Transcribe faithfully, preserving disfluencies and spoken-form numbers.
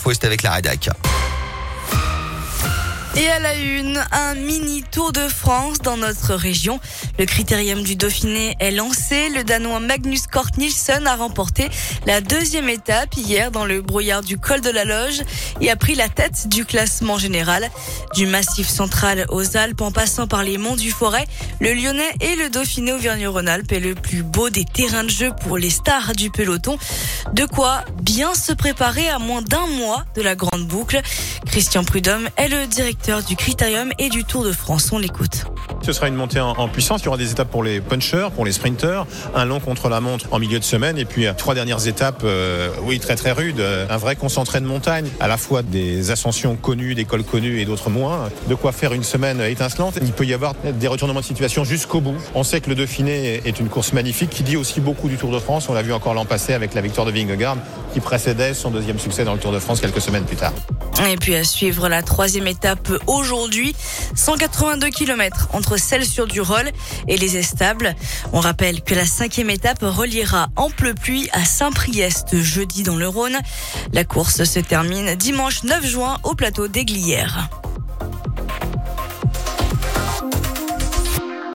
l'info, c'était avec la rédac. Et à la une, un mini Tour de France dans notre région. Le critérium du Dauphiné est lancé. Le Danois Magnus Cort Nielsen a remporté la deuxième étape hier dans le brouillard du col de la Loge et a pris la tête du classement général. Du Massif central aux Alpes en passant par les monts du Forêt, le Lyonnais et le Dauphiné Auvergne-Rhône-Alpes est le plus beau des terrains de jeu pour les stars du peloton. De quoi bien se préparer à moins d'un mois de la grande boucle. Christian Prudhomme est le directeur du Critérium et du Tour de France. On l'écoute. Ce sera une montée en, en puissance. Il y aura des étapes pour les punchers, pour les sprinters, un long contre-la-montre en milieu de semaine et puis trois dernières étapes, euh, oui, très très rudes. Un vrai concentré de montagne, à la fois des ascensions connues, des cols connus et d'autres moins. De quoi faire une semaine étincelante. Il peut y avoir des retournements de situation jusqu'au bout. On sait que le Dauphiné est une course magnifique qui dit aussi beaucoup du Tour de France. On l'a vu encore l'an passé avec la victoire de Vingegaard qui précédait son deuxième succès dans le Tour de France quelques semaines plus tard. Et puis à suivre la troisième étape aujourd'hui, cent quatre-vingt-deux kilomètres entre Celles-sur-Durolle et les Estables. On rappelle que la cinquième étape reliera Amplepuis à Saint-Priest jeudi dans le Rhône. La course se termine dimanche neuf juin au plateau d'Aiglières.